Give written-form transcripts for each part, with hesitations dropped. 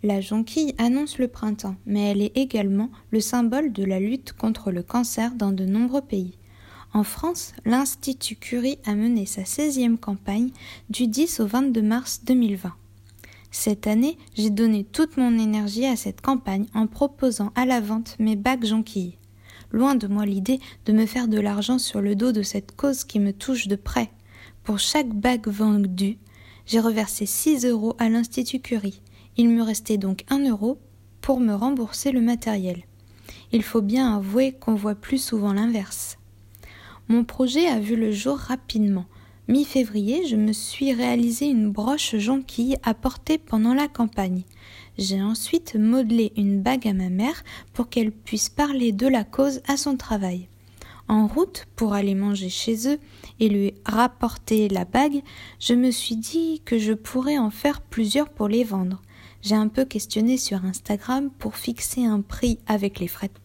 La jonquille annonce le printemps, mais elle est également le symbole de la lutte contre le cancer dans de nombreux pays. En France, l'Institut Curie a mené sa 16e campagne du 10 au 22 mars 2020. Cette année, j'ai donné toute mon énergie à cette campagne en proposant à la vente mes bagues jonquilles. Loin de moi l'idée de me faire de l'argent sur le dos de cette cause qui me touche de près. Pour chaque bague vendue, j'ai reversé 6 € à l'Institut Curie. Il me restait donc 1 € pour me rembourser le matériel. Il faut bien avouer qu'on voit plus souvent l'inverse. Mon projet a vu le jour rapidement. Mi-février, je me suis réalisé une broche jonquille à porter pendant la campagne. J'ai ensuite modelé une bague à ma mère pour qu'elle puisse parler de la cause à son travail. En route pour aller manger chez eux et lui rapporter la bague, je me suis dit que je pourrais en faire plusieurs pour les vendre. J'ai un peu questionné sur Instagram pour fixer un prix avec les frais de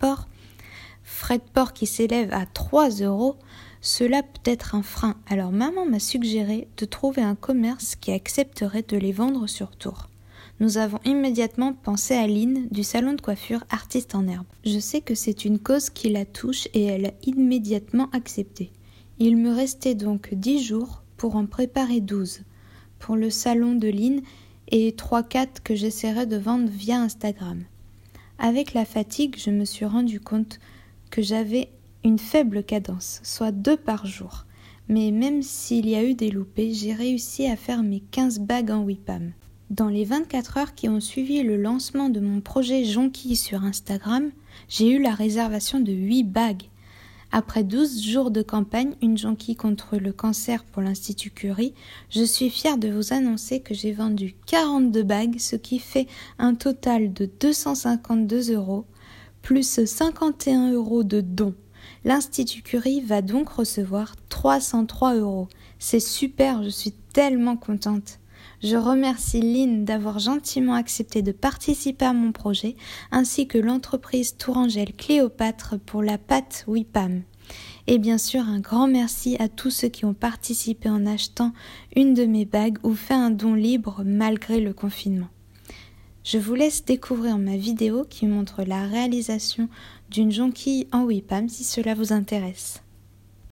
port qui s'élèvent à 3 €. Cela peut être un frein, alors maman m'a suggéré de trouver un commerce qui accepterait de les vendre sur Tours. Nous avons immédiatement pensé à Lynn du salon de coiffure Artiste en Herbe. Je sais que c'est une cause qui la touche et elle a immédiatement accepté. Il me restait donc 10 jours pour en préparer 12 pour le salon de Lynn et 3-4 que j'essaierai de vendre via Instagram. Avec la fatigue, je me suis rendu compte que j'avais une faible cadence, soit 2 par jour. Mais même s'il y a eu des loupés, j'ai réussi à faire mes 15 bagues en WIPAM. Dans les 24 heures qui ont suivi le lancement de mon projet jonquille sur Instagram, j'ai eu la réservation de 8 bagues. Après 12 jours de campagne, une jonquille contre le cancer pour l'Institut Curie, je suis fière de vous annoncer que j'ai vendu 42 bagues, ce qui fait un total de 252 € plus 51 € de dons. L'Institut Curie va donc recevoir 303 €. C'est super, je suis tellement contente. Je remercie Lynn d'avoir gentiment accepté de participer à mon projet, ainsi que l'entreprise Tourangelle Cléopâtre pour la pâte WIPAM. Et bien sûr, un grand merci à tous ceux qui ont participé en achetant une de mes bagues ou fait un don libre malgré le confinement. Je vous laisse découvrir ma vidéo qui montre la réalisation d'une jonquille en WIPAM si cela vous intéresse.